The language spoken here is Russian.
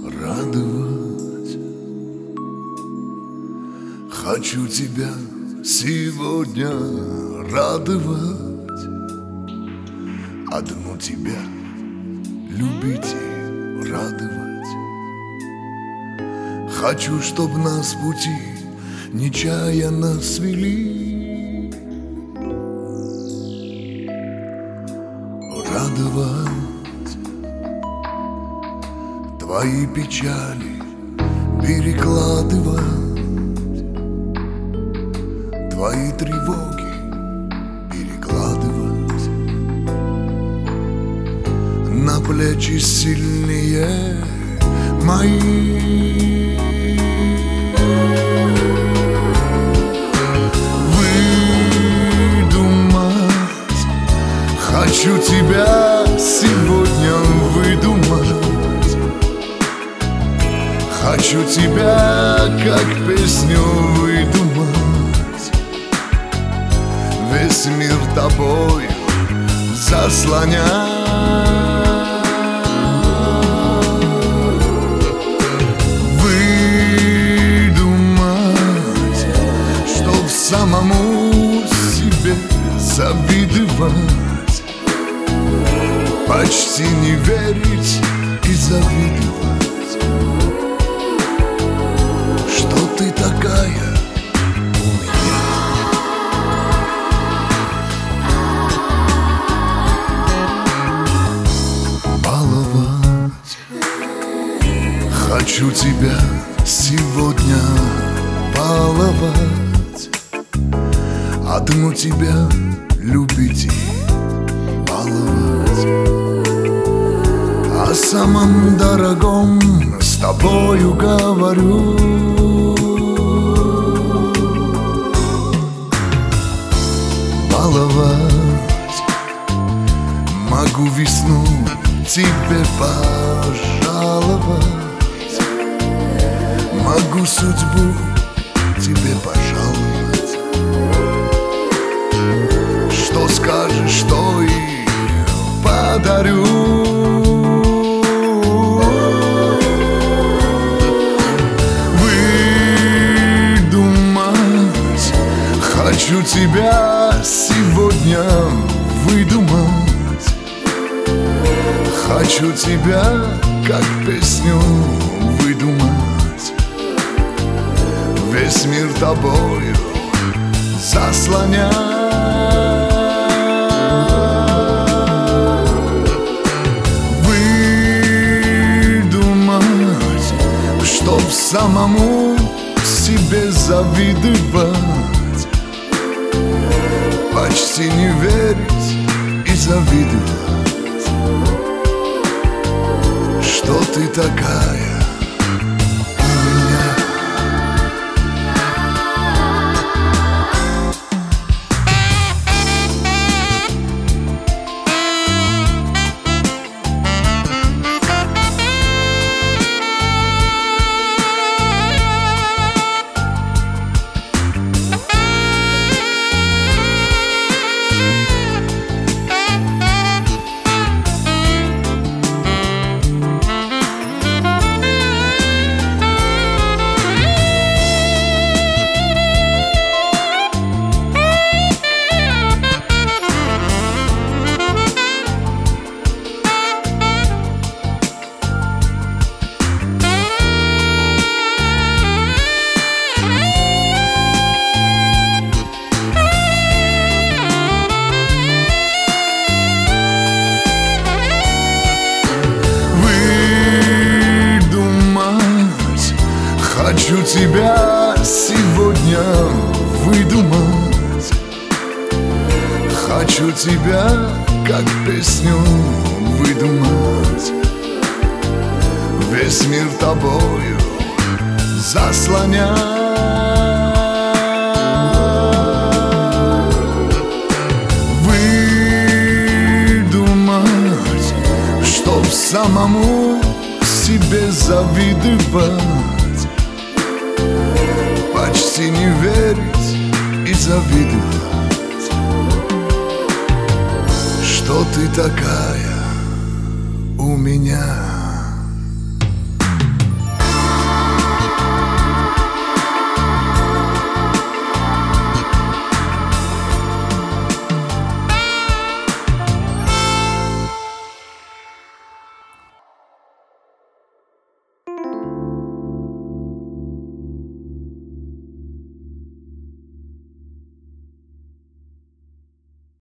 радовать. Хочу тебя сегодня радовать, одну тебя любить и радовать. Хочу, чтоб нас пути нечаянно свели, радовать. Твои печали перекладывать, твои тревоги перекладывать на плечи сильнее мои. Выдумать хочу тебя сегодня выдумать. Хочу тебя как песню выдумать, весь мир тобою заслонять. Выдумать, чтоб самому себе завидовать, почти не верить и завидовать, что ты такая у меня. Баловать хочу тебя сегодня баловать, одну тебя любить и баловать, о самом дорогом с тобою говорю. Баловать могу весну тебе пожаловать, могу судьбу тебе пожаловать. Что скажешь, то и подарю. Выдумать хочу тебя сегодня выдумать. Хочу тебя как песню выдумать, весь мир тобою заслонять. Выдумать, чтоб самому себе завидовать, почти не верить и завидовать, что ты такая у меня. Хочу тебя сегодня выдумать. Хочу тебя как песню выдумать, весь мир тобою заслонять. Выдумать, чтоб самому себе завидовать, почти не верить и завидовать, что ты такая у меня.